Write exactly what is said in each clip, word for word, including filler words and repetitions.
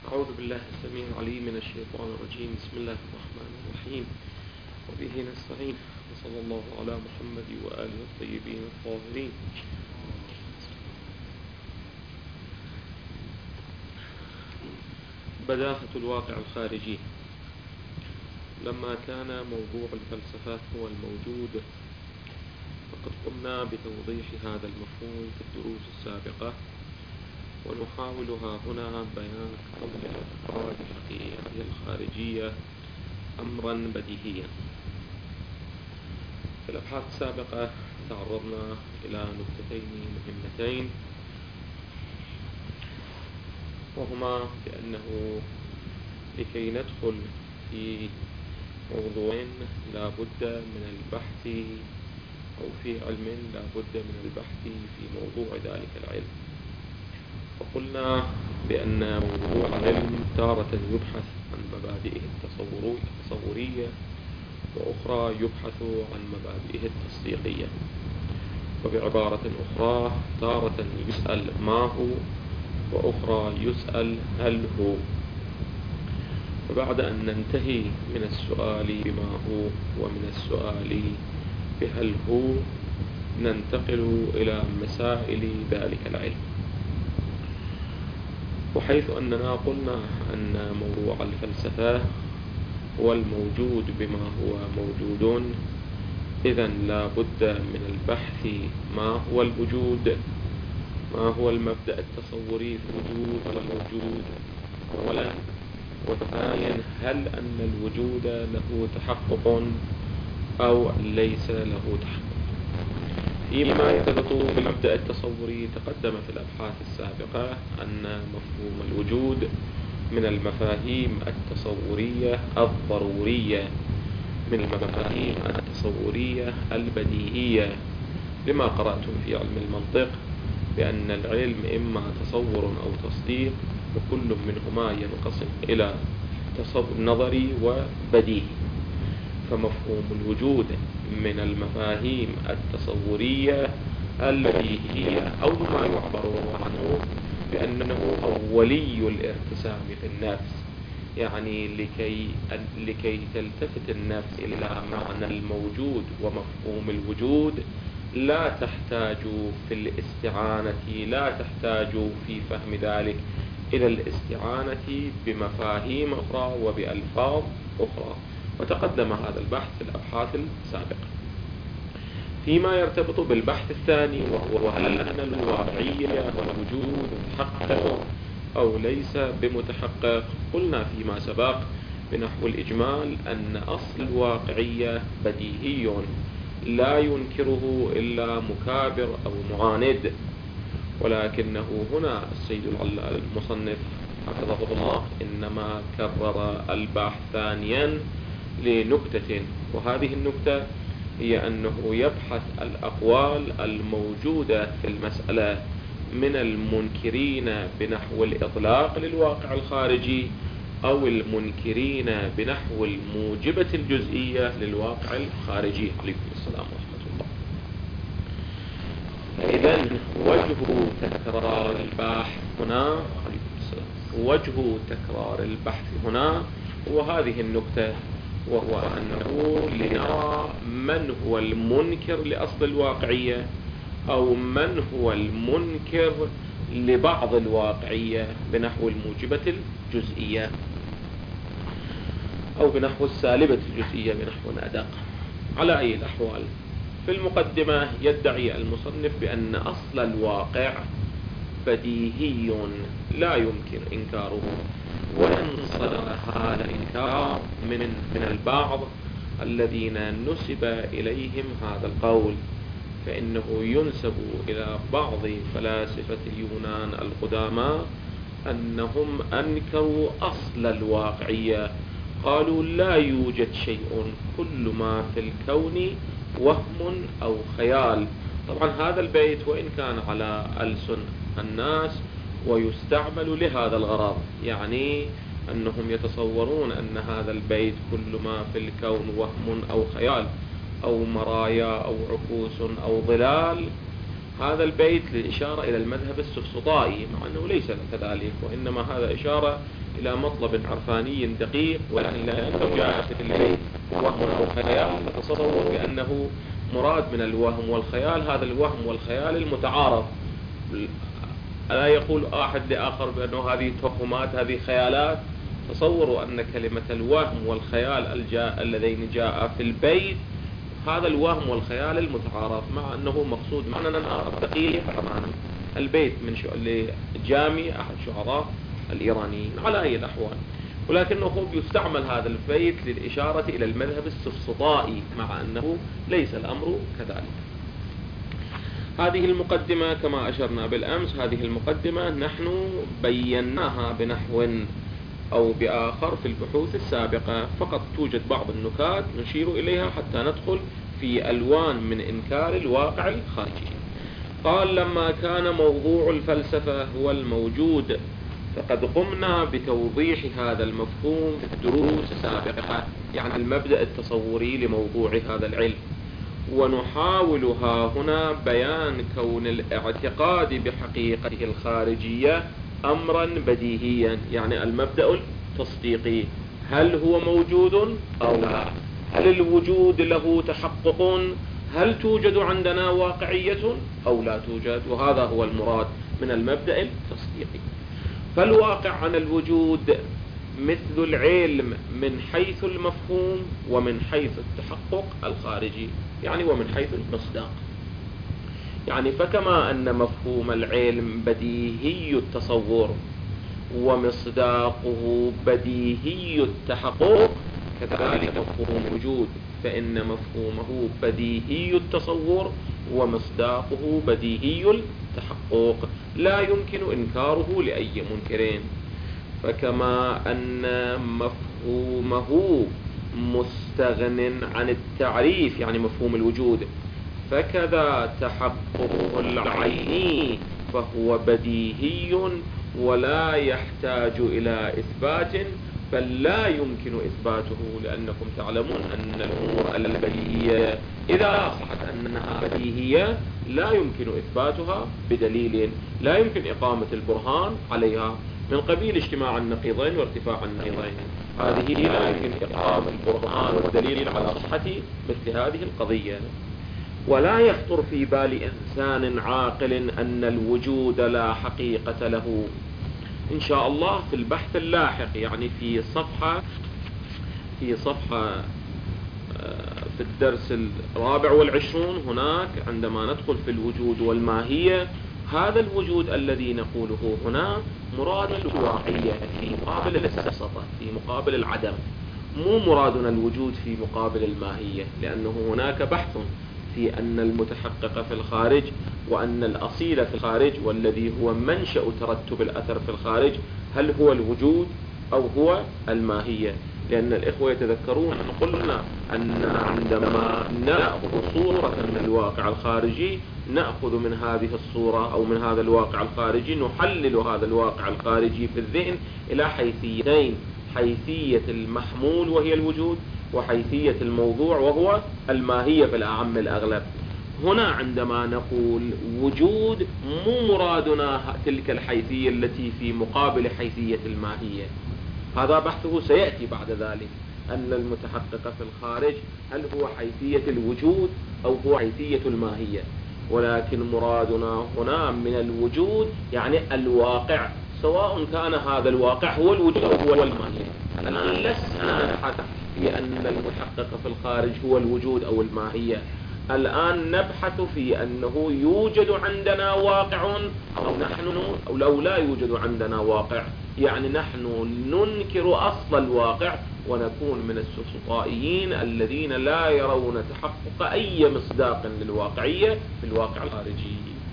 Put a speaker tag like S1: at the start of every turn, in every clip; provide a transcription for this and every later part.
S1: أعوذ بالله السميع العليم من الشيطان الرجيم. بسم الله الرحمن الرحيم، وبه نستعين، وصلى الله على محمد وآله الطيبين الطاهرين. بداهة الواقع الخارجي. لما كان موضوع الفلسفة هو الموجود، فقد قمنا بتوضيح هذا المفهوم في الدروس السابقة، ونحاولها هنا بيان كون الأفراد الحقيقية الخارجية أمرا بديهيا. في الأبحاث السابقة تعرضنا إلى نقطتين مهمتين، وهما بأنه لكي ندخل في موضوع لا بد من البحث، أو في علم لا بد من البحث في موضوع ذلك العلم. وقلنا بأن موضوع العلم تارة يبحث عن مبادئه التصورية، وأخرى يبحث عن مبادئه التصديقية. وبعبارة أخرى تارة يسأل ما هو، وأخرى يسأل هل هو. وبعد أن ننتهي من السؤال بما هو ومن السؤال بهل هو، ننتقل إلى مسائل ذلك العلم. وحيث أننا قلنا أن موضوع الفلسفة هو الموجود بما هو موجود، إذن لا بد من البحث ما هو الوجود، ما هو المبدأ التصوري في الوجود والوجود أولا، وثانيا هل أن الوجود له تحقق أو ليس له تحقق. فيما يرتبط بالمبدأ التصوري، تقدم في الأبحاث السابقة أن مفهوم الوجود من المفاهيم التصورية الضرورية، من المفاهيم التصورية البديهية، لما قرأتم في علم المنطق بأن العلم إما تصور أو تصديق، وكل منهما ينقسم إلى تصور نظري وبديهي. فمفهوم الوجود من المفاهيم التصورية البديهية، أو ما يعبر عنه بأنه أولي الارتسام في النفس، يعني لكي, لكي تلتفت النفس إلى معنى الموجود ومفهوم الوجود، لا تحتاج في الاستعانة لا تحتاج في فهم ذلك إلى الاستعانة بمفاهيم أخرى وبألفاظ أخرى. وتقدم هذا البحث في الأبحاث السابقة. فيما يرتبط بالبحث الثاني، وهو هل أن الواقعية والوجود متحقق أو ليس بمتحقق، قلنا فيما سبق بنحو الإجمال أن أصل الواقعية بديهي لا ينكره إلا مكابر أو معاند، ولكنه هنا السيد المصنف حفظه الله إنما كرر البحث ثانيا لنكتة، وهذه النكتة هي أنه يبحث الأقوال الموجودة في المسألة من المنكرين بنحو الإطلاق للواقع الخارجي، أو المنكرين بنحو الموجبة الجزئية للواقع الخارجي. عليكم السلام ورحمة الله. إذن وجه تكرار البحث هنا وجه تكرار البحث هنا هو هذه النكتة، وهو أنه لنرى من هو المنكر لأصل الواقعية، أو من هو المنكر لبعض الواقعية بنحو الموجبة الجزئية، أو بنحو السالبة الجزئية بنحو أدق. على أي الأحوال، في المقدمة يدعي المصنف بأن أصل الواقع بديهي لا يمكن إنكاره، وإن صدر هذا الإنكار من من البعض الذين نسب إليهم هذا القول، فإنه ينسب إلى بعض فلاسفة اليونان القدامى أنهم أنكروا أصل الواقعية، قالوا لا يوجد شيء، كل ما في الكون وهم أو خيال. طبعا هذا البيت وإن كان على ألسن الناس ويستعمل لهذا الغرض، يعني أنهم يتصورون أن هذا البيت كل ما في الكون وهم أو خيال أو مرايا أو عكوس أو ظلال، هذا البيت للإشارة إلى المذهب السفسطائي، مع أنه ليس كذلك، وإنما هذا إشارة إلى مطلب عرفاني دقيق، ولكن لأنه جاء في البيت وهم أو خيال فتصور بأنه مراد من الوهم والخيال هذا الوهم والخيال المتعارض. لا يقول أحد لآخر بأنه هذه توهمات هذه خيالات. تصوروا أن كلمة الوهم والخيال الجاء اللذين جاء في البيت هذا الوهم والخيال المتعارض، مع أنه مقصود معنى آخر دقيق. البيت من جامي أحد شعراء الإيرانيين على أي الأحوال، ولكنه يستعمل هذا البيت للإشارة إلى المذهب السفسطائي، مع أنه ليس الأمر كذلك. هذه المقدمة كما أشرنا بالأمس، هذه المقدمة نحن بيناها بنحو أو بآخر في البحوث السابقة، فقط توجد بعض النكات نشير إليها حتى ندخل في ألوان من إنكار الواقع الخارجي. قال: لما كان موضوع الفلسفة هو الموجود، فقد قمنا بتوضيح هذا المفهوم في الدروس السابقة، يعني المبدأ التصوري لموضوع هذا العلم، ونحاول ها هنا بيان كون الاعتقاد بحقيقته الخارجية أمرا بديهيا، يعني المبدأ التصديقي، هل هو موجود أو لا؟ هل الوجود له تحقق؟ هل توجد عندنا واقعية أو لا توجد؟ وهذا هو المراد من المبدأ التصديقي. فالواقع عن الوجود مثل العلم من حيث المفهوم ومن حيث التحقق الخارجي، يعني ومن حيث المصداق. يعني فكما أن مفهوم العلم بديهي التصور ومصداقه بديهي التحقق، كذلك مفهوم الوجود فإن مفهومه بديهي التصور ومصداقه بديهي التحقق، لا يمكن إنكاره لأي منكرين. فكما أن مفهومه مستغن عن التعريف، يعني مفهوم الوجود، فكذا تحققه العيني فهو بديهي ولا يحتاج إلى إثبات، بل لا يمكن إثباته، لأنكم تعلمون أن الأمور البديهية إذا صحت أنها بديهية لا يمكن إثباتها بدليل، لا يمكن إقامة البرهان عليها، من قبيل اجتماع النقيضين وارتفاع النقيضين، هذه لا يمكن إقامة البرهان والدليل على صحة مثل هذه القضية. ولا يخطر في بال إنسان عاقل أن الوجود لا حقيقة له. إن شاء الله في البحث اللاحق، يعني في صفحة في صفحة في الدرس الرابع والعشرون هناك، عندما ندخل في الوجود والماهية، هذا الوجود الذي نقوله هنا مراد الواقعية في مقابل السفسطة، في مقابل العدم، مو مرادنا الوجود في مقابل الماهية، لأنه هناك بحث في أن المتحقق في الخارج وأن الأصيل في الخارج والذي هو منشأ ترتب الأثر في الخارج هل هو الوجود أو هو الماهية. لأن الإخوة يتذكرون أن قلنا أن عندما نأخذ صورة من الواقع الخارجي نأخذ من هذه الصورة أو من هذا الواقع الخارجي نحلل هذا الواقع الخارجي في الذهن إلى حيثيتين: حيثية المحمول وهي الوجود، وحيثية الموضوع وهو الماهية في الأعم الأغلب. هنا عندما نقول وجود مو مرادنا تلك الحيثية التي في مقابل حيثية الماهية، هذا بحثه سيأتي بعد ذلك، أن المتحقق في الخارج هل هو حيثية الوجود أو هو حيثية الماهية، ولكن مرادنا هنا من الوجود يعني الواقع، سواء كان هذا الواقع هو الوجود أو هو الماهية. الآن لسنا نبحث في أن المتحقق في الخارج هو الوجود أو الماهية، الآن نبحث في أنه يوجد عندنا واقع أو نحن أو لو لا يوجد عندنا واقع، يعني نحن ننكر أصل الواقع ونكون من السفسطائيين الذين لا يرون تحقق أي مصداق للواقعية في الواقع الخارجي.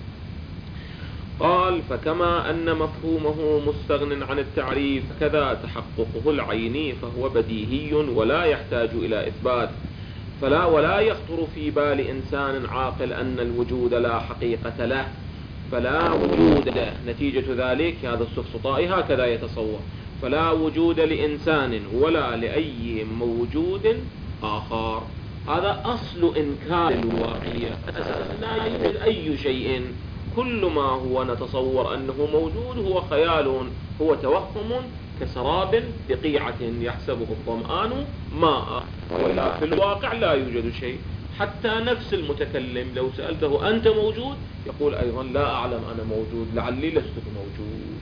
S1: قال: فكما أن مفهومه مستغن عن التعريف كذا تحققه العيني فهو بديهي ولا يحتاج إلى إثبات، فلا ولا يخطر في بال إنسان عاقل أن الوجود لا حقيقة له، فلا وجود له. نتيجة ذلك هذا السفسطائي هكذا يتصور: فلا وجود لإنسان ولا لأي موجود آخر. هذا أصل إنكار الواقعية. لا يوجد أي شيء، كل ما هو نتصور أنه موجود هو خيال، هو توهم كسراب بقيعة يحسبه الظمآن ماء، ولا في الواقع لا يوجد شيء. حتى نفس المتكلم لو سألته أنت موجود يقول أيضا لا أعلم أنا موجود، لعلي لست موجود.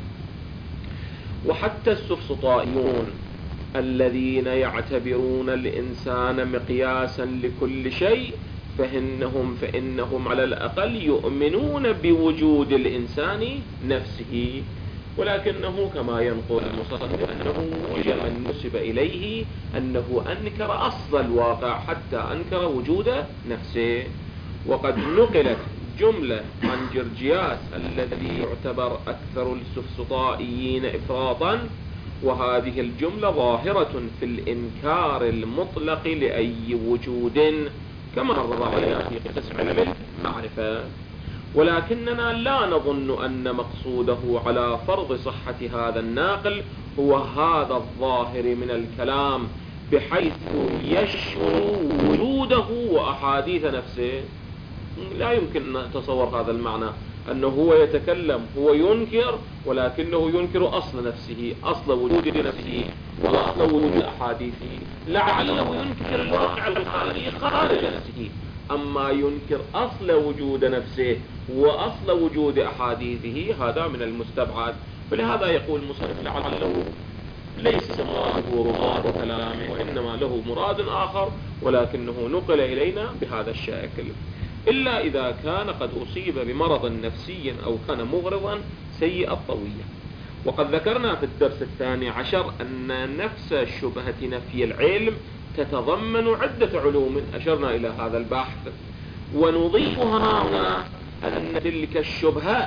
S1: وحتى السفسطائيون الذين يعتبرون الإنسان مقياسا لكل شيء فإنهم, فإنهم على الأقل يؤمنون بوجود الإنسان نفسه، ولكنه كما ينقل المصنف أنه وجد من نسب إليه أنه أنكر أصل الواقع حتى أنكر وجود نفسه. وقد نقلت جملة عن جرجياس الذي يعتبر أكثر السفسطائيين إفراطا، وهذه الجملة ظاهرة في الإنكار المطلق لأي وجود كما مر علينا في قسم علم المعرفة. ولكننا لا نظن أن مقصوده على فرض صحة هذا الناقل هو هذا الظاهر من الكلام بحيث يشمل وجوده وأحاديث نفسه. لا يمكن أن نتصور هذا المعنى، أنه هو يتكلم هو ينكر ولكنه ينكر أصل نفسه، أصل وجود نفسه وأصل وجود أحاديثه. لعله ينكر الواقع الخارجي خارج نفسه، أما ينكر أصل وجود نفسه وأصل وجود أحاديثه هذا من المستبعد. فلهذا يقول المصنف لعله ليس مراده رضاه كلامه، وإنما له مراد آخر ولكنه نقل إلينا بهذا الشكل، إلا إذا كان قد أصيب بمرض نفسي أو كان مغرضا سيء الطوية. وقد ذكرنا في الدرس الثاني عشر أن نفس شبهة نفي العلم تتضمن عدة علوم، أشرنا إلى هذا البحث. ونضيفها هنا أن تلك الشبهة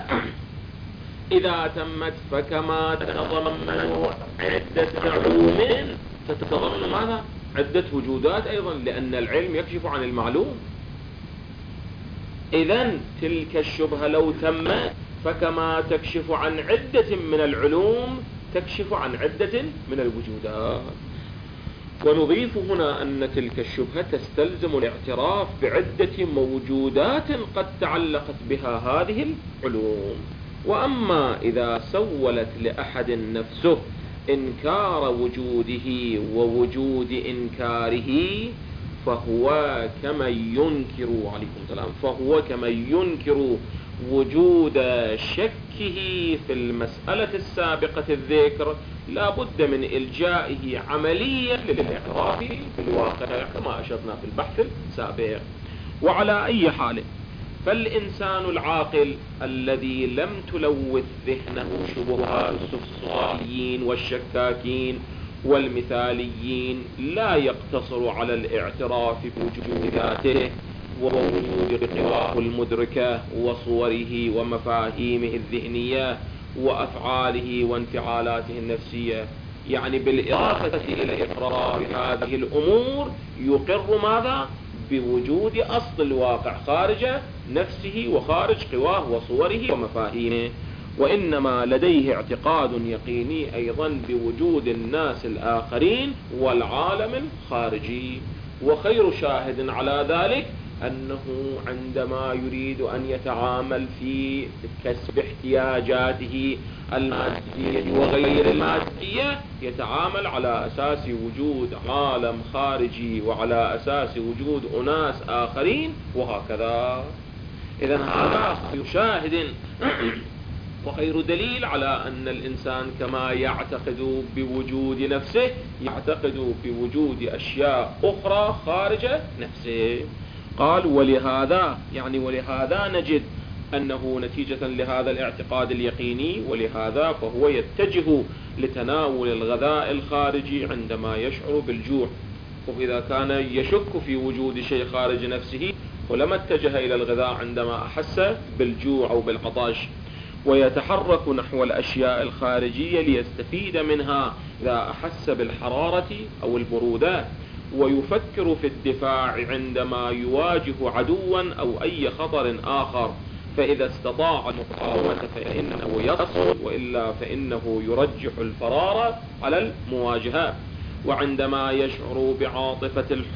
S1: إذا تمت فكما تتضمن عدة علوم تتضمن ماذا؟ عدة وجودات أيضا، لأن العلم يكشف عن المعلوم. إذن تلك الشبهة لو تمت فكما تكشف عن عدة من العلوم تكشف عن عدة من الوجودات. ونضيف هنا أن تلك الشبهة تستلزم الاعتراف بعدة موجودات قد تعلقت بها هذه العلوم. وأما إذا سولت لأحد نفسه إنكار وجوده ووجود إنكاره فهو كمن ينكر عليكم السلام فهو كمن ينكر وجود شكه في المسألة السابقة الذكر، لا بد من إلجائه عمليا للاعتراف بالواقع كما أشرنا في البحث السابق. وعلى أي حال فالإنسان العاقل الذي لم تلوث ذهنه شبهات السفسطائيين والشكاكين والمثاليين لا يقتصر على الاعتراف بوجود ذاته ووجود قواه المدركة وصوره ومفاهيمه الذهنية وأفعاله وانفعالاته النفسية، يعني بالإضافة إلى إقرار هذه الأمور يقر ماذا؟ بوجود أصل الواقع خارج نفسه وخارج قواه وصوره ومفاهيمه. وإنما لديه اعتقاد يقيني أيضا بوجود الناس الآخرين والعالم الخارجي. وخير شاهد على ذلك أنه عندما يريد أن يتعامل في كسب احتياجاته المادية وغير المادية يتعامل على أساس وجود عالم خارجي وعلى أساس وجود أناس آخرين وهكذا. إذن هذا خير شاهد وخير دليل على أن الإنسان كما يعتقد بوجود نفسه يعتقد بوجود أشياء أخرى خارج نفسه. قال ولهذا يعني ولهذا نجد أنه نتيجة لهذا الاعتقاد اليقيني ولهذا فهو يتجه لتناول الغذاء الخارجي عندما يشعر بالجوع. وإذا كان يشك في وجود شيء خارج نفسه ولما اتجه إلى الغذاء عندما أحس بالجوع أو بالعطش، ويتحرك نحو الأشياء الخارجية ليستفيد منها إذا أحس بالحرارة أو البرودة، ويفكر في الدفاع عندما يواجه عدوا أو أي خطر آخر، فإذا استطاع المقاومة فإنه يصمد وإلا فإنه يرجح الفرار على المواجهة. وعندما يشعر بعاطفة الحب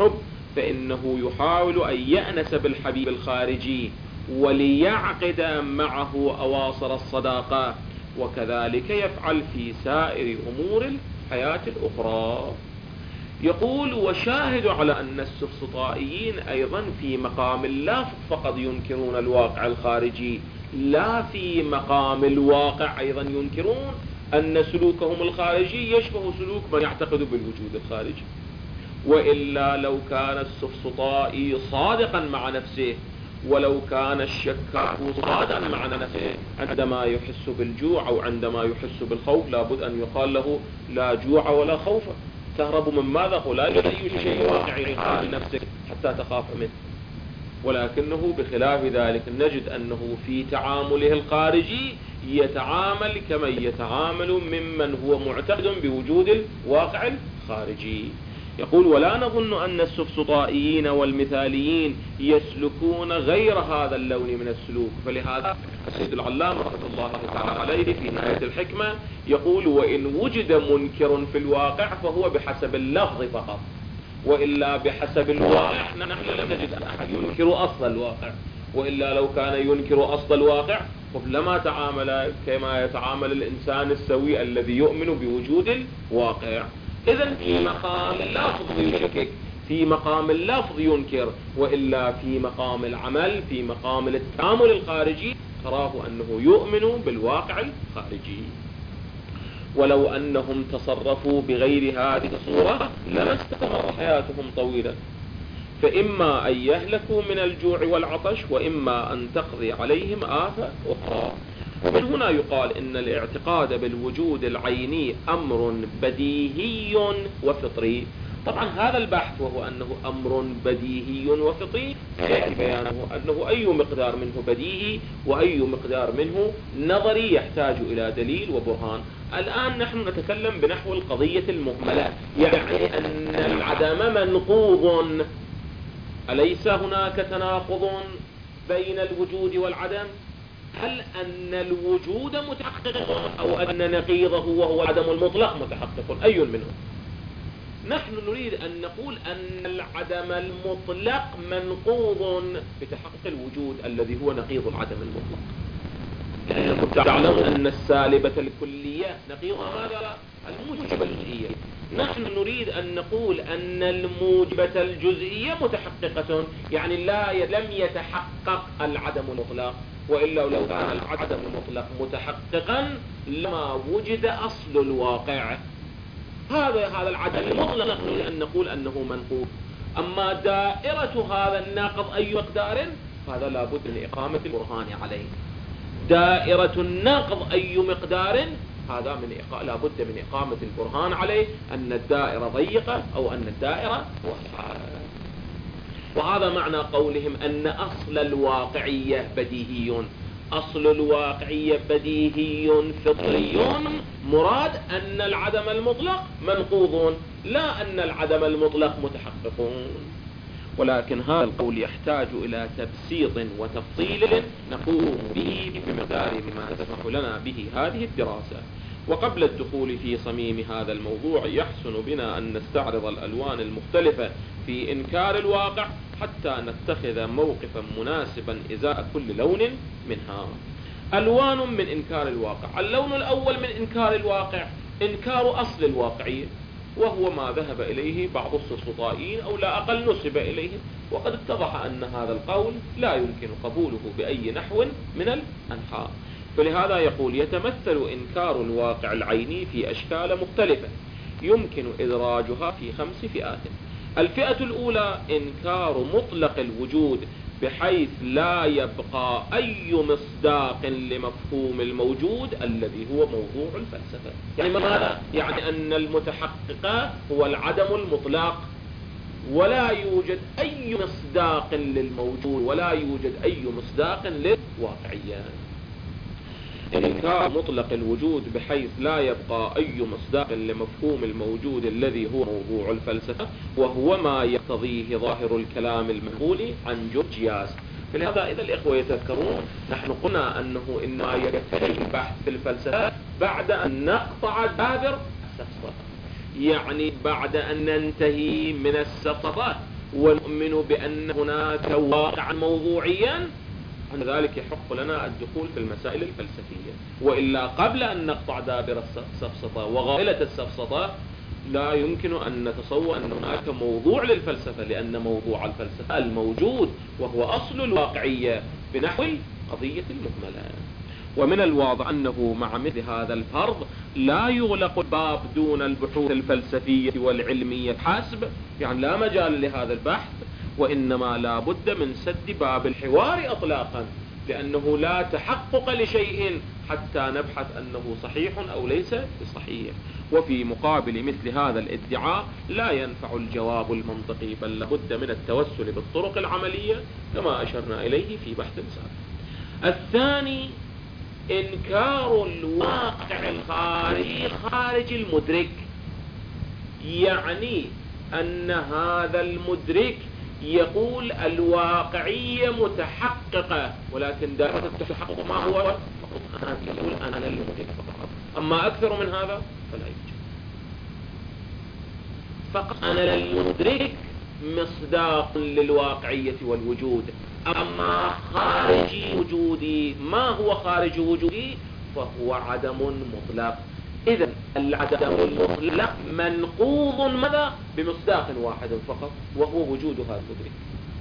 S1: فإنه يحاول أن يأنس بالحبيب الخارجي وليعقد معه أواصر الصداقة، وكذلك يفعل في سائر أمور الحياة الأخرى. يقول: وشاهد على أن السفسطائيين أيضا في مقام اللفظ فقط ينكرون الواقع الخارجي، لا في مقام الواقع أيضا ينكرون أن سلوكهم الخارجي يشبه سلوك من يعتقد بالوجود الخارجي. وإلا لو كان السفسطائي صادقا مع نفسه، ولو كان الشكاك صادقا مع نفسه عندما يحس بالجوع أو عندما يحس بالخوف، لابد أن يقال له: لا جوع ولا خوف، تهرب من ماذا؟ ولا يوجد أي شيء واقعي خارج نفسك حتى تخاف منه. ولكنه بخلاف ذلك نجد أنه في تعامله الخارجي يتعامل كما يتعامل ممن هو معتقد بوجود الواقع الخارجي. يقول: ولا نظن أن السفسطائيين والمثاليين يسلكون غير هذا اللون من السلوك. فلهذا السيد العلامة رحمه الله تعالى عليه في نهاية الحكمة يقول: وإن وجد منكر في الواقع فهو بحسب اللفظ فقط، وإلا بحسب الواقع نحن لم نجد أحد ينكر أصل الواقع. وإلا لو كان ينكر أصل الواقع لما تعامل كما يتعامل الإنسان السوي الذي يؤمن بوجود الواقع. إذن في مقام اللفظ يشكك، في مقام اللفظ ينكر، وإلا في مقام العمل، في مقام التعامل الخارجي تراه أنه يؤمن بالواقع الخارجي. ولو أنهم تصرفوا بغير هذه الصورة لما استمر حياتهم طويلا، فإما أن يهلكوا من الجوع والعطش، وإما أن تقضي عليهم آفة أخرى. ومن هنا يقال إن الاعتقاد بالوجود العيني أمر بديهي وفطري. طبعا هذا البحث وهو أنه أمر بديهي وفطري سيأتي بيانه أنه أي مقدار منه بديهي وأي مقدار منه نظري يحتاج إلى دليل وبرهان. الآن نحن نتكلم بنحو القضية المهملة، يعني أن العدم منقوض. أليس هناك تناقض بين الوجود والعدم؟ هل أن الوجود متحقق أو أن نقيضه وهو العدم المطلق متحقق؟ أي منهم؟ نحن نريد أن نقول أن العدم المطلق منقوض بتحقق الوجود الذي هو نقيض العدم المطلق. لأنكم تعلمون أن السالبة الكلية نقيض هذا الموجبة الجزئية. نحن نريد أن نقول أن الموجبة الجزئية متحققة، يعني لا لم يتحقق العدم المطلق، وإلا لو كان العدم المطلق متحققا لما وجد أصل الواقع. هذا هذا العدم المطلق نريد أن نقول أنه منقوض. أما دائرة هذا الناقض أي مقدار، هذا لابد من إقامة البرهان عليه. دائرة الناقض أي مقدار، هذا من إقامة لابد من إقامة البرهان عليه أن الدائرة ضيقة أو أن الدائرة واسعة. وهذا معنى قولهم أن أصل الواقعية بديهي. أصل الواقعية بديهي فطري، مراد أن العدم المطلق منقوض، لا أن العدم المطلق متحقق. ولكن هذا القول يحتاج إلى تبسيط وتفصيل نقوم به بمقدار ما تسمح لنا به هذه الدراسة. وقبل الدخول في صميم هذا الموضوع يحسن بنا أن نستعرض الألوان المختلفة في إنكار الواقع حتى نتخذ موقفا مناسبا إزاء كل لون منها. ألوان من إنكار الواقع. اللون الأول من إنكار الواقع إنكار أصل الواقعية، وهو ما ذهب إليه بعض السفسطائيين أو لا أقل نسب إليه، وقد اتضح أن هذا القول لا يمكن قبوله بأي نحو من الأنحاء. فلهذا يقول: يتمثل إنكار الواقع العيني في أشكال مختلفة يمكن إدراجها في خمس فئات. الفئة الأولى إنكار مطلق الوجود، بحيث لا يبقى أي مصداق لمفهوم الموجود الذي هو موضوع الفلسفة. يعني ماذا؟ يعني أن المتحقق هو العدم المطلق، ولا يوجد أي مصداق للموجود، ولا يوجد أي مصداق للواقعية. إنكار مطلق الوجود بحيث لا يبقى أي مصداق لمفهوم الموجود الذي هو موضوع الفلسفة، وهو ما يقتضيه ظاهر الكلام المنقول عن جورجياس. فلهذا إذا الإخوة يتذكرون نحن قلنا أنه إنما يكتفي البحث في الفلسفة بعد أن نقطع دابر السفسطة، يعني بعد أن ننتهي من السفسطة ونؤمن بأن هناك واقعا موضوعيا، عن ذلك يحق لنا الدخول في المسائل الفلسفية. وإلا قبل أن نقطع دابر السفسطة وغائلة السفسطة لا يمكن أن نتصور أن هناك موضوع للفلسفة، لأن موضوع الفلسفة الموجود وهو أصل الواقعية بنحو القضية المهملة. ومن الواضح أنه مع مثل هذا الفرض لا يغلق الباب دون البحوث الفلسفية والعلمية حسب، يعني لا مجال لهذا البحث، وإنما لا بد من سد باب الحوار أطلاقا، لأنه لا تحقق لشيء حتى نبحث أنه صحيح أو ليس بصحيح. وفي مقابل مثل هذا الادعاء لا ينفع الجواب المنطقي، بل لابد من التوسل بالطرق العملية كما أشرنا إليه في بحث سابق. الثاني إنكار الواقع الخارجي خارج المدرك، يعني أن هذا المدرك يقول الواقعية متحققة، ولكن دائما التحقق ما هو؟ يقول أنا للمدرك فقط، أما أكثر من هذا فلا يوجد. فقط أنا للمدرك مصداق للواقعية والوجود، أما خارج وجودي، ما هو خارج وجودي؟ فهو عدم مطلق. إذن العدم المطلق منقوض ماذا؟ بمصداق واحد فقط، وهو وجود هذا المدرك.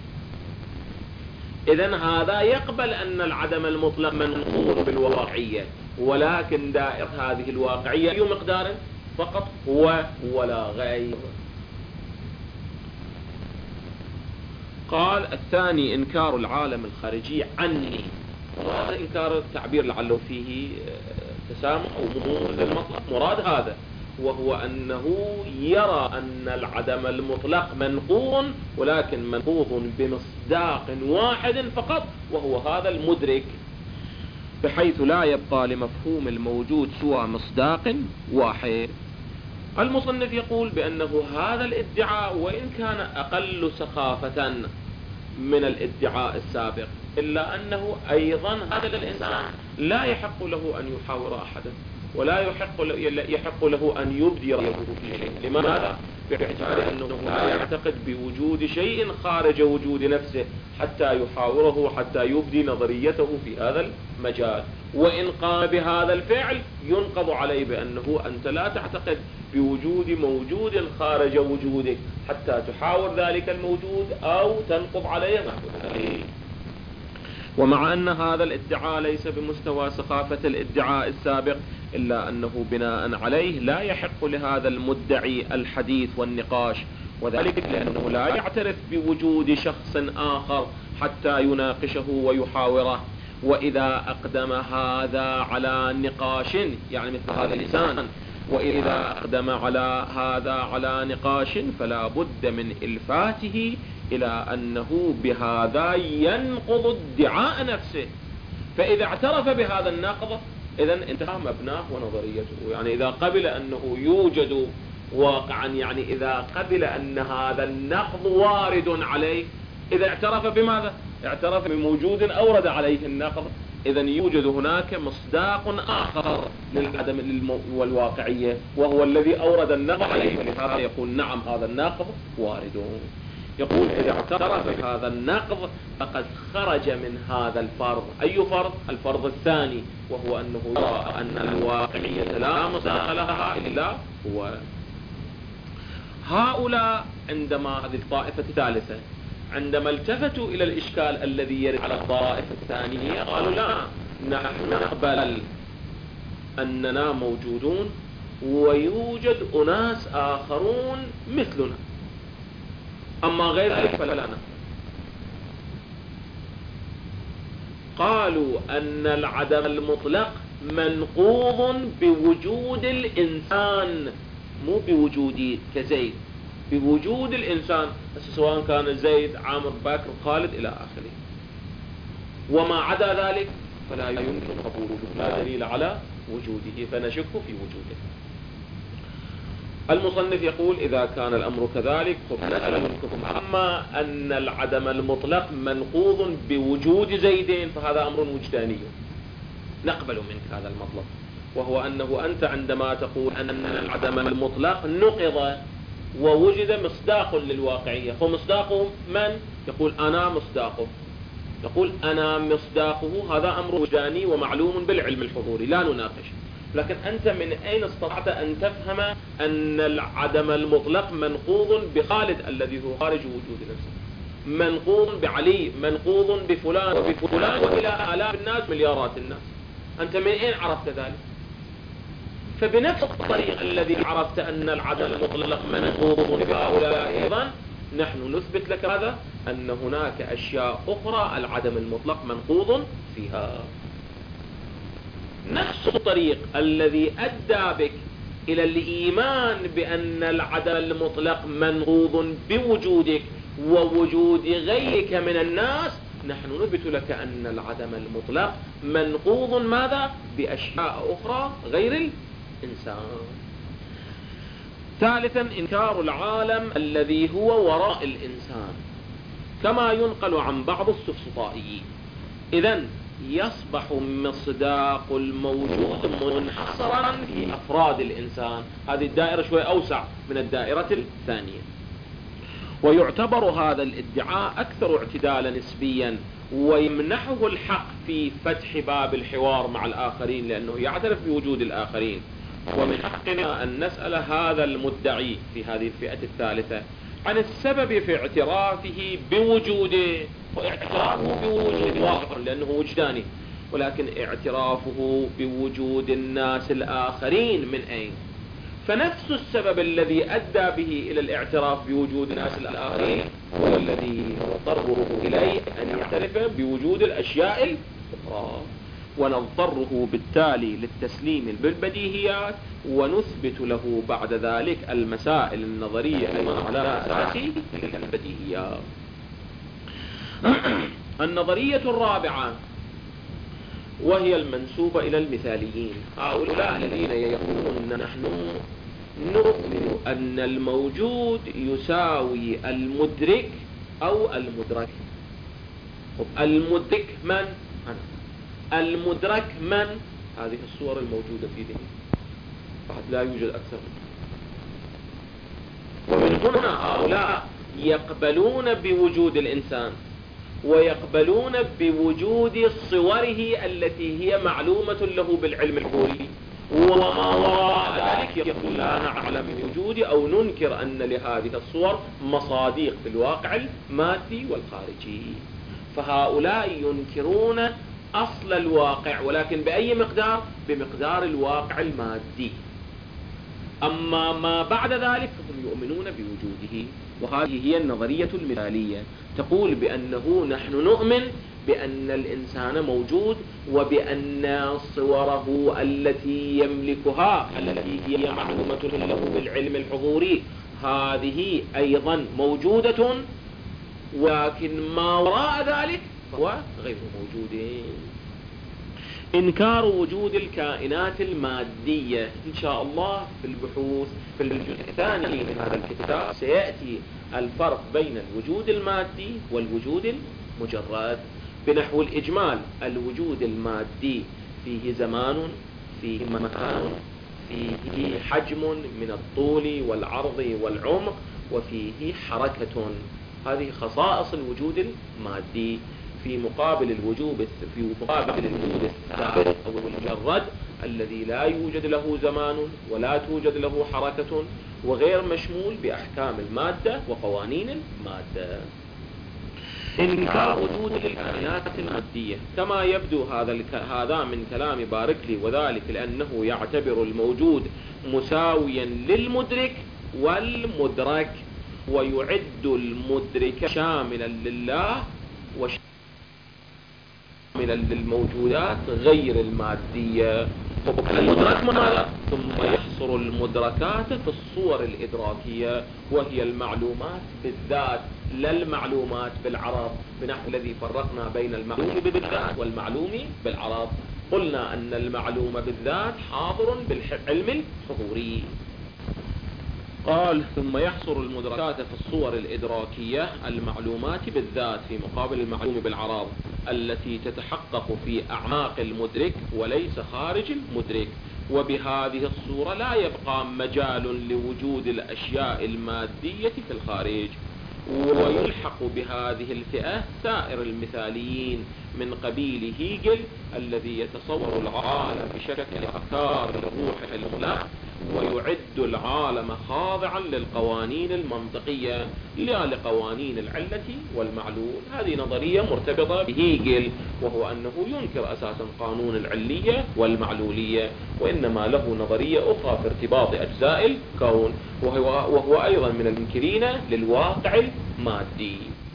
S1: إذن هذا يقبل أن العدم المطلق منقوض بالواقعية، ولكن دائرة هذه الواقعية أي مقدار؟ فقط هو ولا غير. قال الثاني إنكار العالم الخارجي عني. هذا إنكار التعبير لعله فيه تسامح أو مضمون للمطلق، مراد هذا، وهو أنه يرى أن العدم المطلق منقوض، ولكن منقوض بمصداق واحد فقط، وهو هذا المدرك، بحيث لا يبقى لمفهوم الموجود سوى مصداق واحد. المصنف يقول بأنه هذا الادعاء وإن كان أقل سخافة من الادعاء السابق، إلا أنه أيضا هذا الإنسان لا يحق له أن يحاور أحدا، ولا يحق له, يحق له أن يبدي رأيه في شيء. لماذا؟ باعتبار أنه لا يعتقد بوجود شيء خارج وجود نفسه حتى يحاوره، حتى يبدي نظريته في هذا المجال. وإن قام بهذا الفعل ينقض عليه بأنه أنت لا تعتقد بوجود موجود خارج وجودك حتى تحاور ذلك الموجود أو تنقض عليه. ومع أن هذا الادعاء ليس بمستوى سخافة الادعاء السابق، إلا أنه بناء عليه لا يحق لهذا المدعي الحديث والنقاش، وذلك لأنه لا يعترف بوجود شخص آخر حتى يناقشه ويحاوره. وإذا أقدم هذا على نقاش، يعني مثل هذا الإنسان، وإذا أقدم على هذا على نقاش فلا بد من إلفاته إلى أنه بهذا ينقض ادعاء نفسه. فإذا اعترف بهذا النقض إذن انتهى مبناه ونظريته. يعني إذا قبل أنه يوجد واقعا، يعني إذا قبل أن هذا النقض وارد عليه، إذا اعترف بماذا؟ اعترف بموجود أورد عليه النقض، إذن يوجد هناك مصداق آخر للعدم والواقعية، وهو الذي أورد النقض عليه، ولهذا يقول نعم هذا النقض وارد. يقول إذا اعترف بهذا النقض فقد خرج من هذا الفرض. أي فرض؟ الفرض الثاني، وهو أنه يرى أن الواقعية لا مصداق لها إلا هو. هؤلاء عندما هذه الطائفة الثالثة عندما التفتوا إلى الإشكال الذي يرد على الطائفة الثانية قالوا لا، نحن نقبل أننا موجودون ويوجد أناس آخرون مثلنا، أما غير ذلك فلا نقبل. قالوا أن العدم المطلق منقوض بوجود الإنسان، مو بوجودي كزيد، بوجود الإنسان، سواء كان زيد، عامر، بكر، خالد إلى آخره. وما عدا ذلك فلا يمكن قبوله، لا دليل على وجوده، فنشك في وجوده. المصنف يقول إذا كان الأمر كذلك فنسأل منكم، أما أن العدم المطلق منقوض بوجود زيدين فهذا أمر وجداني، نقبل منك هذا المطلب، وهو أنه أنت عندما تقول أن العدم المطلق نقض ووجد مصداق للواقعية، فمصداقه من؟ يقول أنا مصداقه، يقول أنا مصداقه، هذا أمر وجداني ومعلوم بالعلم الحضوري لا نناقش. لكن أنت من أين استطعت أن تفهم أن العدم المطلق منقوض بخالد الذي هو خارج وجود نفسه، منقوض بعلي، منقوض بفلان وبفلان وإلى آلاف الناس مليارات الناس؟ أنت من أين عرفت ذلك؟ فبنفس الطريق الذي عرفت أن العدم المطلق منقوض بهؤلاء أيضا نحن نثبت لك هذا، أن هناك أشياء أخرى العدم المطلق منقوض فيها. نفس الطريق الذي أدى بك إلى الإيمان بأن العدم المطلق منقوض بوجودك ووجود غيرك من الناس، نحن نثبت لك أن العدم المطلق منقوض ماذا؟ بأشياء أخرى غير الإنسان. ثالثا إنكار العالم الذي هو وراء الإنسان كما ينقل عن بعض السفسطائيين. إذن يصبح مصداق الموجود منحصرا في أفراد الإنسان، هذه الدائرة شوي أوسع من الدائرة الثانية. ويعتبر هذا الادعاء أكثر اعتدالا نسبيا، ويمنحه الحق في فتح باب الحوار مع الآخرين لأنه يعترف بوجود الآخرين. ومن حقنا أن نسأل هذا المدعي في هذه الفئة الثالثة عن السبب في اعترافه بوجوده، واعترافه بوجود واقع لأنه وجداني، ولكن اعترافه بوجود الناس الآخرين من أين؟ فنفس السبب الذي أدى به إلى الاعتراف بوجود الناس الآخرين هو الذي يضطره إليه أن يعترف بوجود الأشياء الأخرى، ونضطره بالتالي للتسليم بالبديهيات، ونثبت له بعد ذلك المسائل النظرية على أساس البديهيات. النظرية الرابعة وهي المنسوبة إلى المثاليين، هؤلاء الذين يقولون نحن نؤمن أن الموجود يساوي المدرك أو المدرك. المدرك من؟ أنا. المدرك من؟ هذه الصور الموجودة في ذهني، بعد لا يوجد أكثر. ومن هنا هؤلاء يقبلون بوجود الإنسان، ويقبلون بوجود صوره التي هي معلومة له بالعلم الحضوري، وما وراء ذلك يقول لا نعلم بوجود أو ننكر أن لهذه الصور مصاديق في الواقع المادي والخارجي. فهؤلاء ينكرون أصل الواقع، ولكن بأي مقدار؟ بمقدار الواقع المادي. أما ما بعد ذلك فهم يؤمنون بوجوده. وهذه هي النظرية المثالية، تقول بأنه نحن نؤمن بأن الإنسان موجود، وبأن صوره التي يملكها التي هي معلومة له بالعلم الحضوري هذه أيضا موجودة، ولكن ما وراء ذلك هو غير موجود. إنكار وجود الكائنات المادية إن شاء الله في البحوث في الجزء الثاني من هذا الكتاب سيأتي الفرق بين الوجود المادي والوجود المجرد. بنحو الإجمال، الوجود المادي فيه زمان، فيه مكان، فيه حجم من الطول والعرض والعمق، وفيه حركة. هذه خصائص الوجود المادي في مقابل الوجود في مقابل الوجود الثابت أو المجرد الذي لا يوجد له زمان ولا توجد له حركة وغير مشمول بأحكام المادة وقوانين المادة. إنكار وجود الكائنات المادية كما يبدو هذا هذا من كلام باركلي، وذلك لأنه يعتبر الموجود مساويا للمدرك والمدرك، ويعد المدرك شاملا لله وشاملا للموجودات غير المادية. المدرك ماذا؟ ثم يحصر المدركات في الصور الإدراكية، وهي المعلومات بالذات لا المعلومات بالعرض، بنحو الذي فرقنا بين المعلوم بالذات والمعلوم بالعرض. قلنا أن المعلوم بالذات حاضر بالعلم الحضوري. قال ثم يحصر المدركات في الصور الإدراكية المعلومات بالذات في مقابل المعلوم بالعراض التي تتحقق في أعماق المدرك وليس خارج المدرك، وبهذه الصورة لا يبقى مجال لوجود الأشياء المادية في الخارج. ويلحق بهذه الفئة سائر المثاليين من قبيل هيجل الذي يتصور العالم بشكل أفكار الروح المخلق، ويعد العالم خاضعا للقوانين المنطقية لا لقوانين العلة والمعلول. هذه نظرية مرتبطة بهيجل، وهو أنه ينكر أساسا قانون العلية والمعلولية، وإنما له نظرية أخرى في ارتباط أجزاء الكون، وهو, وهو أيضا من المنكرين للواقع المادي.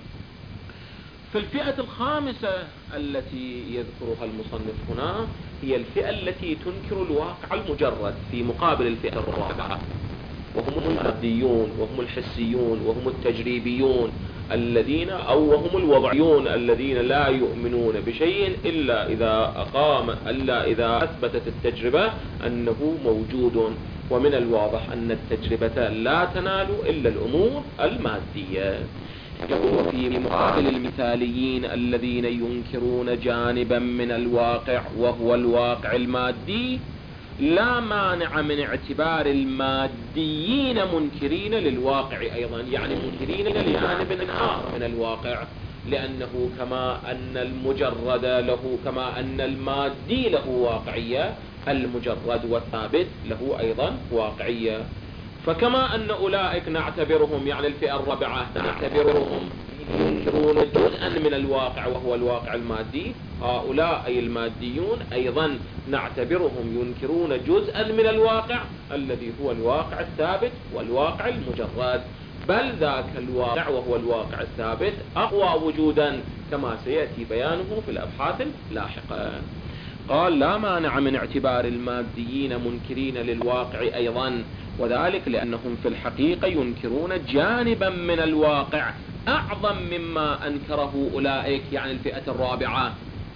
S1: في الفئة الخامسة التي يذكرها المصنف هنا هي الفئة التي تنكر الواقع المجرد في مقابل الفئة الرابعة، وهم الماديون وهم الحسيون وهم التجريبيون الذين أو وهم الوضعيون الذين لا يؤمنون بشيء إلا إذا أقام إلا إذا أثبتت التجربة أنه موجود. ومن الواضح أن التجربة لا تنال إلا الأمور المادية. يقول في مقابل المثاليين الذين ينكرون جانبا من الواقع وهو الواقع المادي، لا مانع من اعتبار الماديين منكرين للواقع أيضا، يعني منكرين لجانب آخر من الواقع، لأنه كما أن المجرد له كما أن المادي له واقعية، المجرد والثابت له أيضا واقعية. فكما أن أولئك نعتبرهم، يعني الفئة الرابعة نعتبرهم ينكرون جزءا من الواقع وهو الواقع المادي، هؤلاء أي الماديون أيضا نعتبرهم ينكرون جزءا من الواقع الذي هو الواقع الثابت والواقع المجرد، بل ذاك الواقع وهو الواقع الثابت أقوى وجودا كما سيأتي بيانه في الأبحاث اللاحقة. قال لا مانع من اعتبار الماديين منكرين للواقع أيضا، وذلك لأنهم في الحقيقة ينكرون جانبا من الواقع أعظم مما أنكره أولئك، يعني الفئة الرابعة.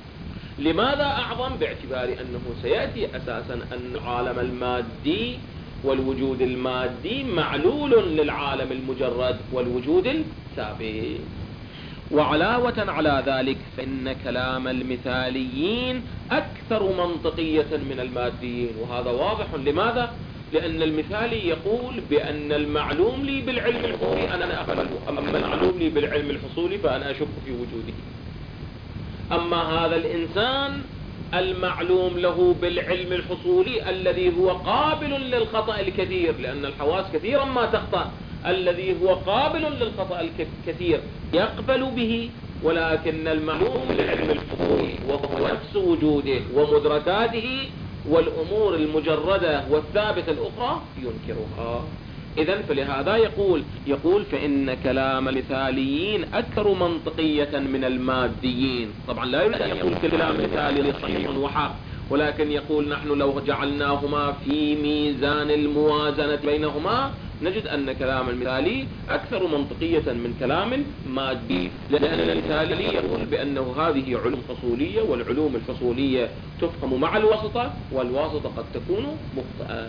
S1: لماذا أعظم؟ باعتبار أنه سيأتي أساسا أن العالم المادي والوجود المادي معلول للعالم المجرد والوجود الثابت. وعلاوة على ذلك فإن كلام المثاليين أكثر منطقية من الماديين، وهذا واضح. لماذا؟ لأن المثالي يقول بأن المعلوم لي بالعلم الحصولي أنا أقبله، أما المعلوم لي بالعلم الحصولي فأنا أشك في وجوده. أما هذا الإنسان المعلوم له بالعلم الحصولي الذي هو قابل للخطأ الكثير، لأن الحواس كثيرا ما تخطأ، الذي هو قابل للخطأ الكثير يقبل به، ولكن المعلوم بالعلم الحصولي وهو نفس وجوده ومدركاته والأمور المجردة والثابتة الأخرى ينكرها. إذن فلهذا يقول يقول فإن كلام المثاليين أكثر منطقية من الماديين. طبعا لا يريد أن يقول كلام مثالي صحيح وحق، ولكن يقول نحن لو جعلناهما في ميزان الموازنة بينهما نجد أن كلام المثالي أكثر منطقية من كلام مادي، لأن المثالي يقول بأنه هذه علوم فصولية، والعلوم الفصولية تفهم مع الواسطة، والواسطة قد تكون مخطئة،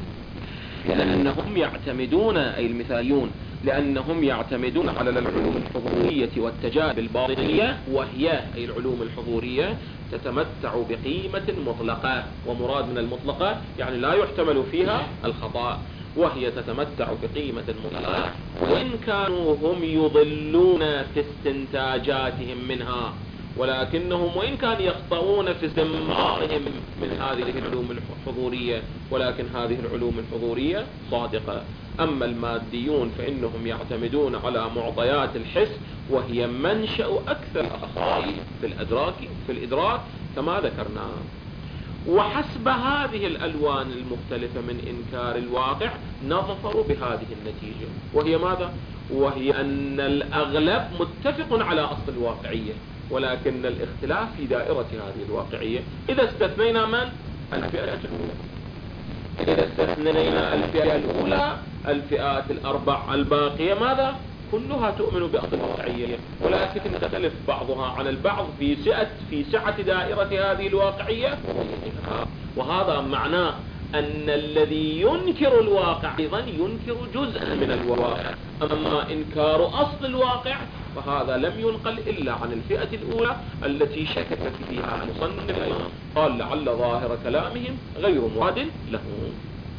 S1: لأنهم يعتمدون أي المثاليون لأنهم يعتمدون على العلوم الحضورية والتجارب الباطنية، وهي أي العلوم الحضورية تتمتع بقيمة مطلقة، ومراد من المطلقة يعني لا يحتمل فيها الخطأ، وهي تتمتع بقيمة مطلقة، وإن كانوا هم يضلون في استنتاجاتهم منها، ولكنهم وإن كان يخطئون في استمرارهم من هذه العلوم الحضورية، ولكن هذه العلوم الحضورية صادقة. أما الماديون فإنهم يعتمدون على معطيات الحس، وهي منشأ أكثر الأخطاء في الإدراك في الإدراك كما ذكرنا. وحسب هذه الألوان المختلفة من إنكار الواقع نظفروا بهذه النتيجة، وهي ماذا؟ وهي أن الأغلب متفق على أصل الواقعية، ولكن الاختلاف في دائرة هذه الواقعية. إذا استثنينا من؟ الفئة الأولى. إذا استثنينا الفئة الأولى الفئات الأربع الباقية ماذا؟ كلها تؤمن بأصل الواقعية، ولكن تختلف بعضها عن البعض في سعة في سعة دائرة هذه الواقعية، وهذا معناه أن الذي ينكر الواقع أيضا ينكر جزءا من الواقع. أما إنكار أصل الواقع فهذا لم ينقل إلا عن الفئة الأولى التي شكك فيها المصنف أيضا، قال لعل ظاهر كلامهم غير مراد لهم.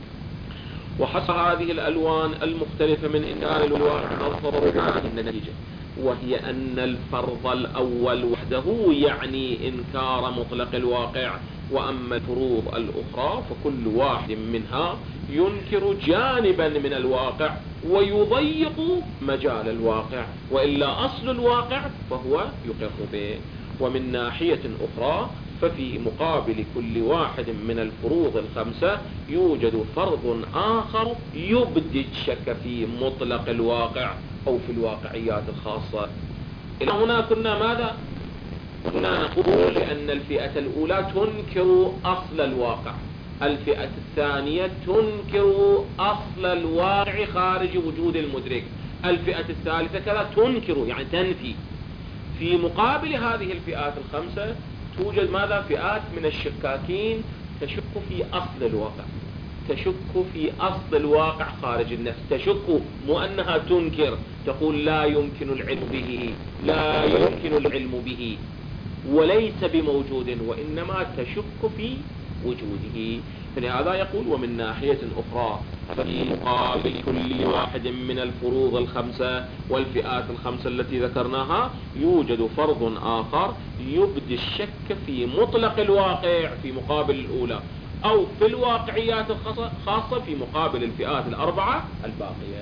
S1: وحصل هذه الألوان المختلفة من إنكار الواقع نظر هذه النتيجة، وهي أن الفرض الأول وحده يعني إنكار مطلق الواقع، وأما الفروض الأخرى فكل واحد منها ينكر جانبا من الواقع ويضيق مجال الواقع، وإلا أصل الواقع فهو يقر به. ومن ناحية أخرى ففي مقابل كل واحد من الفروض الخمسة يوجد فرض آخر يبدي الشك في مطلق الواقع أو في الواقعيات الخاصة. إلى هنا كنا ماذا؟ كنا نقول أن الفئة الأولى تنكر أصل الواقع، الفئة الثانية تنكر أصل الواقع خارج وجود المدرك، الفئة الثالثة كذا تنكر يعني تنفي. في مقابل هذه الفئات الخمسة توجد ماذا؟ فئات من الشكاكين تشك في أصل الواقع، تشك في أصل الواقع خارج النفس، تشك مو أنها تنكر، تقول لا يمكن العلم به، لا يمكن العلم به وليس بموجود، وإنما تشك في وجوده. فلهذا يقول ومن ناحية أخرى في مقابل كل واحد من الفروض الخمسة والفئات الخمسة التي ذكرناها يوجد فرض آخر يبدي الشك في مطلق الواقع في مقابل الأولى، أو في الواقعيات الخاصة في مقابل الفئات الأربعة الباقية.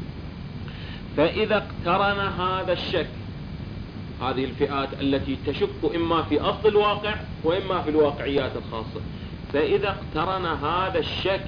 S1: فإذا اقترن هذا الشك، هذه الفئات التي تشك إما في أصل الواقع وإما في الواقعيات الخاصة، فإذا اقترن هذا الشك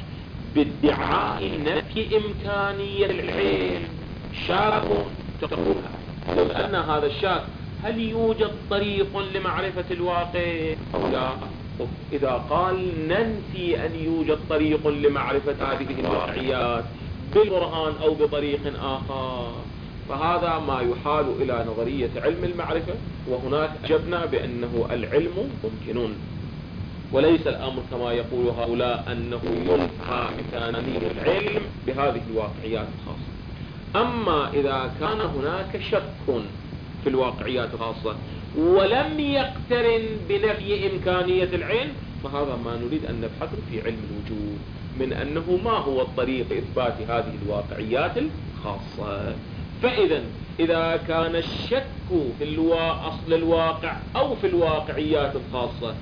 S1: بادعاء نفي إمكانية العلم، شاك تقول لو أن هذا الشاك هل يوجد طريق لمعرفة الواقع أو لا؟ إذا قال ننفي أن يوجد طريق لمعرفة هذه الواقعيات بالبرهان أو بطريق آخر، فهذا ما يحال إلى نظرية علم المعرفة، وهناك أجبنا بأنه العلم ممكن، وليس الأمر كما يقول هؤلاء أنه ينفى إمكانية العلم بهذه الواقعيات الخاصة. أما إذا كان هناك شك في الواقعيات الخاصة ولم يقترن بنفي إمكانية العلم، فهذا ما نريد أن نبحثه في علم الوجود، من أنه ما هو الطريق إثبات هذه الواقعيات الخاصة. فإذا إذا كان الشك في الوا... أصل الواقع أو في الواقعيات الخاصة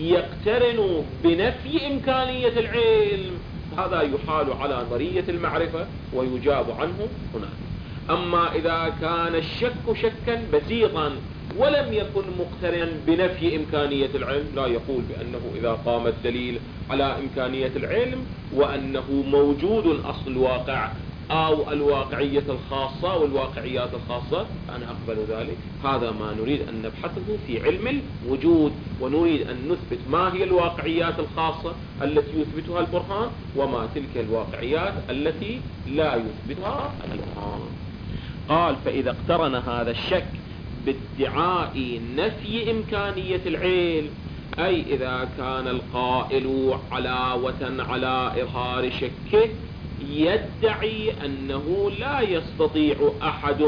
S1: يقترن بنفي إمكانية العلم، هذا يحال على نظرية المعرفة ويجاب عنه هناك. أما إذا كان الشك شكا بسيطا ولم يكن مقترنا بنفي إمكانية العلم، لا يقول بأنه إذا قام الدليل على إمكانية العلم وأنه موجود أصل الواقع أو الواقعية الخاصة والواقعيات الخاصة أنا أقبل ذلك. هذا ما نريد أن نبحثه في علم الوجود، ونريد أن نثبت ما هي الواقعيات الخاصة التي يثبتها البرهان وما تلك الواقعيات التي لا يثبتها البرهان. قال فإذا اقترن هذا الشك بادعاء نفي إمكانية العلم، أي إذا كان القائل علاوة على إظهار شكه يدعي أنه لا يستطيع أحد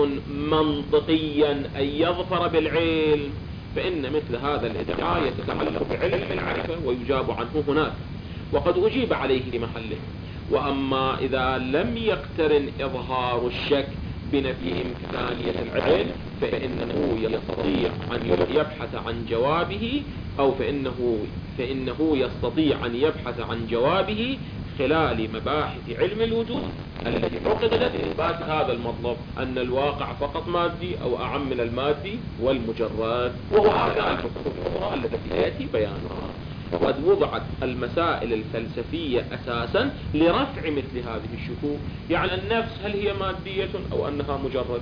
S1: منطقيا أن يظفر بالعلم، فإن مثل هذا الادعاء يتعلق بعلم المعرفة ويجاب عنه هناك، وقد أجيب عليه لمحله. وأما إذا لم يقترن إظهار الشك بنفي إمكانية العلم فإنه يستطيع أن يبحث عن جوابه، أو فإنه, فإنه يستطيع أن يبحث عن جوابه خلال مباحث علم الوجود التي عقدت لإثبات هذا المطلب أن الواقع فقط مادي أو أعم من المادي والمجرد، وهو هذا الحقوق التي يأتي بيانها. وقد وضعت المسائل الفلسفية أساسا لرفع مثل هذه الشكوك، يعني النفس هل هي مادية أو أنها مجرد؟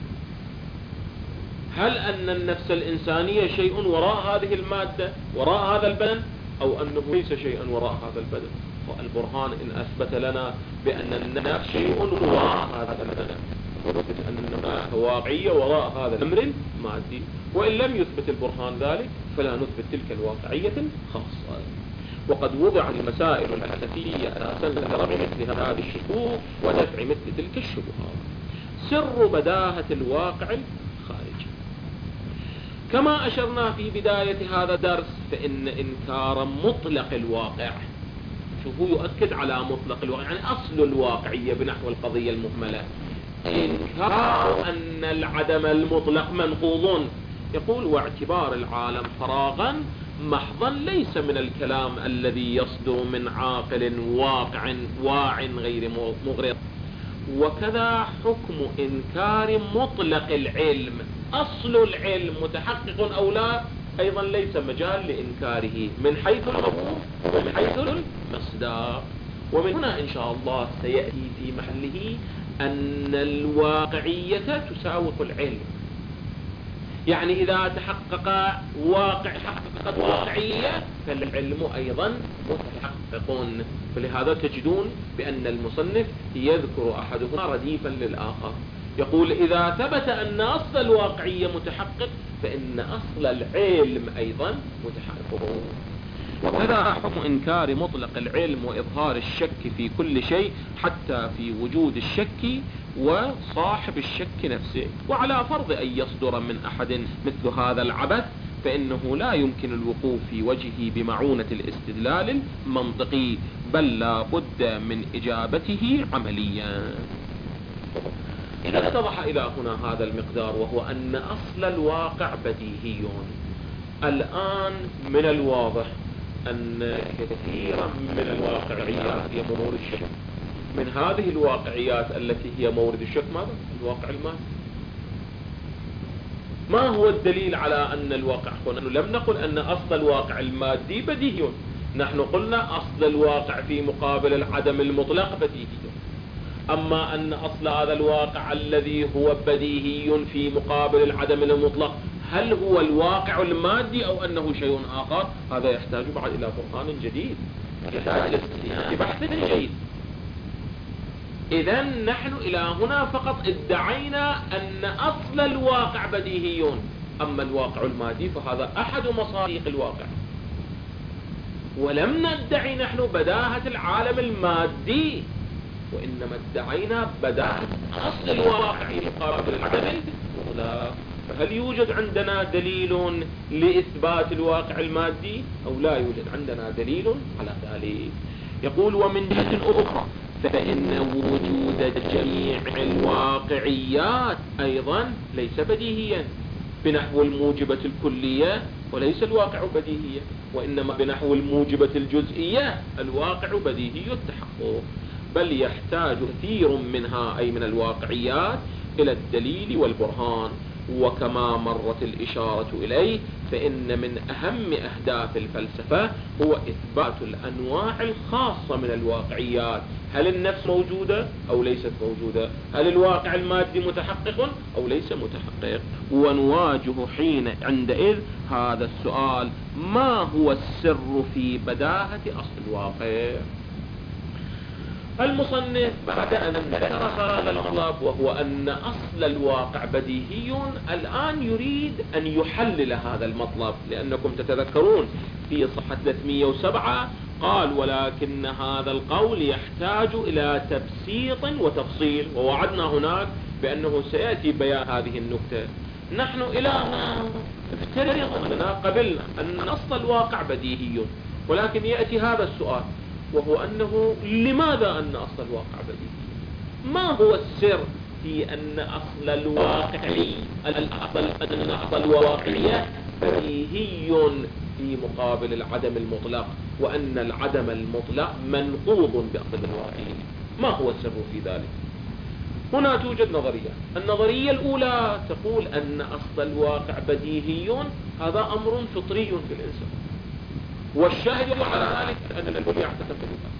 S1: هل أن النفس الإنسانية شيء وراء هذه المادة وراء هذا البدن، أو أنه ليس شيئا وراء هذا البدن؟ والبرهان إن أثبت لنا بأن النفس شيء وراء هذا البدن، ونثبت أن هناك واقعية وراء هذا الأمر المادي، وإن لم يثبت البرهان ذلك فلا نثبت تلك الواقعية الخاصة. وقد وضعت المسائل الفلسفية أساسا لرفع مثل هذه الشكوك ودفع مثل تلك الشبهات. سر بداهة الواقع الخارجي. كما أشرنا في بداية هذا الدرس، فإن إنكار مطلق الواقع، شوفوا يؤكد على مطلق الواقع يعني أصل الواقعية بنحو القضية المهملة، إنكار أن العدم المطلق منقوض. يقول واعتبار العالم فراغا محضا ليس من الكلام الذي يصدر من عاقل واقع واع غير مغرض. وكذا حكم إنكار مطلق العلم، أصل العلم متحقق أو لا، أيضا ليس مجال لإنكاره من حيث المفهوم ومن حيث المصداق. ومن هنا إن شاء الله سيأتي في محله أن الواقعية تساوق العلم. يعني إذا تحقق واقع حققت واقعية فالعلم أيضا متحقق. فلهذا تجدون بأن المصنف يذكر أحدهما رديفا للآخر، يقول إذا ثبت أن أصل الواقعية متحقق فإن أصل العلم أيضا متحقق. وكذا حكم إنكار مطلق العلم وإظهار الشك في كل شيء حتى في وجود الشك وصاحب الشك نفسه. وعلى فرض أن يصدر من أحد مثل هذا العبث فإنه لا يمكن الوقوف في وجهه بمعونة الاستدلال المنطقي، بل لا بد من إجابته عمليا. إذا اتضح إلى هنا هذا المقدار، وهو أن أصل الواقع بديهي، الآن من الواضح أن كثيرا من الواقعيات هي مورد الشك. من هذه الواقعيات التي هي مورد الشك ماذا؟ الواقع المادي. ما هو الدليل على أن الواقع هنا؟ لم نقل أن أصل الواقع المادي بديهي، نحن قلنا أصل الواقع في مقابل العدم المطلق بديهي. أما أن أصل هذا الواقع الذي هو بديهي في مقابل العدم المطلق هل هو الواقع المادي أو أنه شيء آخر؟ هذا يحتاج بعد إلى برهان جديد، يحتاج إلى بحث جديد. إذا نحن إلى هنا فقط ادعينا أن أصل الواقع بديهي، أما الواقع المادي فهذا أحد مصادق الواقع، ولم ندعي نحن بداهة العالم المادي، وإنما ادعينا بداهة أصل الواقع مقابل العدم المطلق. فهل يوجد عندنا دليل لإثبات الواقع المادي أو لا يوجد عندنا دليل على ذلك؟ يقول ومن جهة أخرى فإن وجود جميع الواقعيات أيضا ليس بديهيا بنحو الموجبة الكلية، وليس الواقع بديهيا، وإنما بنحو الموجبة الجزئية الواقع بديهي التحقق، بل يحتاج كثير منها أي من الواقعيات إلى الدليل والبرهان. وكما مرت الإشارة إليه فإن من أهم أهداف الفلسفة هو إثبات الأنواع الخاصة من الواقعيات. هل النفس موجودة أو ليست موجودة؟ هل الواقع المادي متحقق أو ليس متحقق؟ ونواجه حين عندئذ هذا السؤال: ما هو السر في بداهة أصل الواقع؟ المصنف بعد أن ذكر هذا المطلب وهو أن أصل الواقع بديهي، الآن يريد أن يحلل هذا المطلب، لأنكم تتذكرون في صفحة ثلاثمئة وسبعة قال ولكن هذا القول يحتاج إلى تبسيط وتفصيل، ووعدنا هناك بأنه سيأتي بيان هذه النكتة. نحن إلى هنا افترض أننا قبلنا أن أصل الواقع بديهي، ولكن يأتي هذا السؤال وهو أنه لماذا أن أصل الواقع بديهي؟ ما هو السر في أن أصل الواقعي الأصل أن أصل الواقعية بديهي في مقابل العدم المطلق، وأن العدم المطلق منقوض بأصل الواقعي؟ ما هو السر في ذلك؟ هنا توجد نظرية. النظرية الأولى تقول أن أصل الواقع بديهي، هذا أمر فطري في الإنسان، والشاهد على ذلك أن الكل يعتقد بذلك.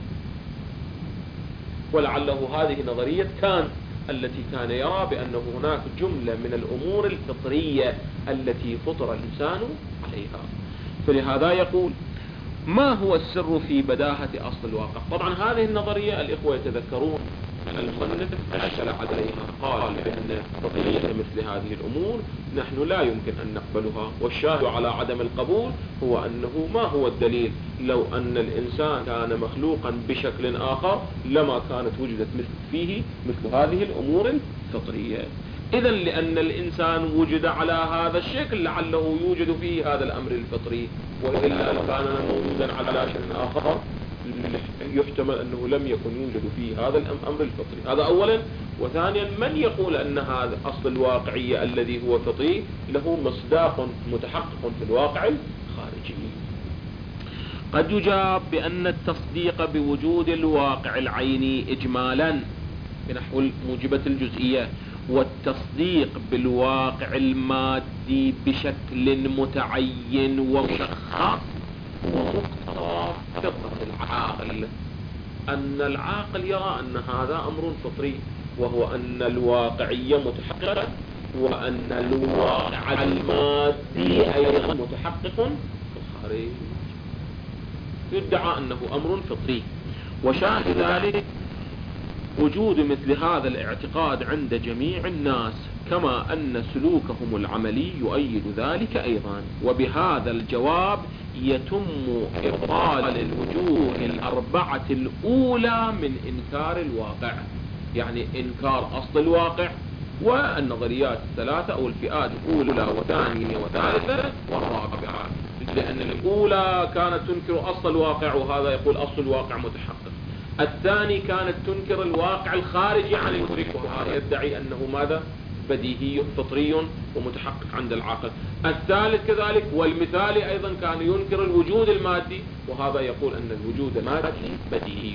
S1: ولعله هذه نظرية كانت التي كان يرى بأنه هناك جملة من الأمور الفطرية التي فطر الإنسان عليها. فلهذا يقول ما هو السر في بداهة أصل الواقع؟ طبعا هذه النظرية الإخوة يتذكرون المصنف أشكل عليها، قال بأن قضية مثل هذه الأمور نحن لا يمكن أن نقبلها، والشاهد على عدم القبول هو أنه ما هو الدليل؟ لو أن الإنسان كان مخلوقا بشكل آخر لما كانت وجدت مثل فيه مثل هذه الأمور الفطرية. إذا لأن الإنسان وجد على هذا الشكل لعله يوجد فيه هذا الأمر الفطري، وإلا كان موجودا على شكل آخر يحتمل أنه لم يكن يوجد فيه هذا الأمر الفطري. هذا أولا. وثانيا، من يقول أن هذا أصل الواقعية الذي هو فطري له مصداق متحقق في الواقع الخارجي؟ قد يجاب بأن التصديق بوجود الواقع العيني إجمالا بنحو موجبة الجزئية، والتصديق بالواقع المادي بشكل متعين ومشخص ومقتضى فطرة العاقل، أن العاقل يرى أن هذا أمر فطري، وهو أن الواقعية متحققة، وأن الواقع المادي أيضا متحقق في الخارج، يدعى أنه أمر فطري. وشاهد ذلك وجود مثل هذا الاعتقاد عند جميع الناس، كما أن سلوكهم العملي يؤيد ذلك أيضا. وبهذا الجواب يتم إبطال الوجوه الأربعة الأولى من إنكار الواقع، يعني إنكار أصل الواقع والنظريات الثلاثة أو الفئات الأولى وثانية وثالثة والرابعة. لأن الأولى كانت تنكر أصل الواقع، وهذا يقول أصل الواقع متحقق. الثاني كانت تنكر الواقع الخارجي عن المدرك، وهذا يدعي أنه ماذا؟ بديهي فطري ومتحقق عند العقل. الثالث كذلك والمثالي أيضا كان ينكر الوجود المادي، وهذا يقول أن الوجود المادي بديهي.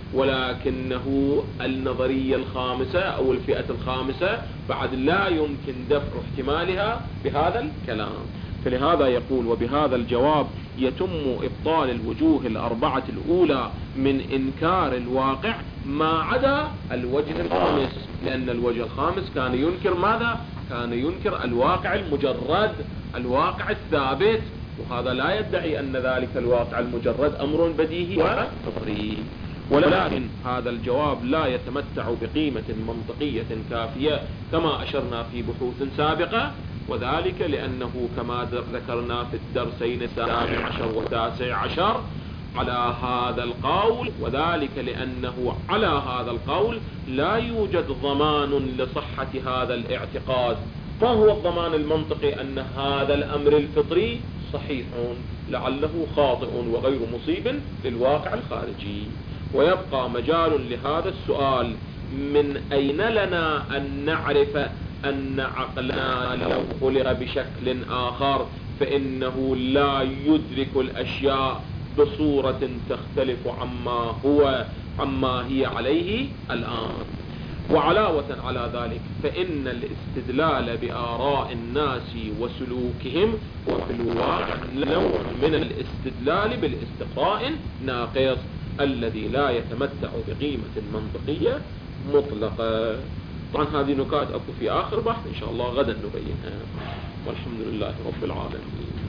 S1: ولكنه النظرية الخامسة أو الفئة الخامسة بعد لا يمكن دفع احتمالها بهذا الكلام. فلهذا يقول وبهذا الجواب يتم إبطال الوجوه الأربعة الأولى من إنكار الواقع ما عدا الوجه الخامس، لأن الوجه الخامس كان ينكر ماذا؟ كان ينكر الواقع المجرد، الواقع الثابت، وهذا لا يدعي أن ذلك الواقع المجرد أمر بديهي وفطري. ولكن هذا الجواب لا يتمتع بقيمة منطقية كافية كما أشرنا في بحوث سابقة، وذلك لأنه كما ذكرنا في الدرسين السابع عشر والتاسع عشر على هذا القول، وذلك لأنه على هذا القول لا يوجد ضمان لصحة هذا الاعتقاد. ما هو الضمان المنطقي أن هذا الأمر الفطري صحيح لعله خاطئ وغير مصيب للواقع الخارجي؟ ويبقى مجال لهذا السؤال: من أين لنا أن نعرف أن عقلنا لو خلق بشكل آخر فإنه لا يدرك الأشياء بصورة تختلف عما هو عما هي عليه الآن؟ وعلاوة على ذلك فإن الاستدلال بآراء الناس وسلوكهم وفي الواقع نوع من الاستدلال بالاستقراء ناقص الذي لا يتمتع بقيمة منطقية مطلقة. طبعا هذه نكات أكو في آخر بحث إن شاء الله غدا نبينها، والحمد لله رب العالمين.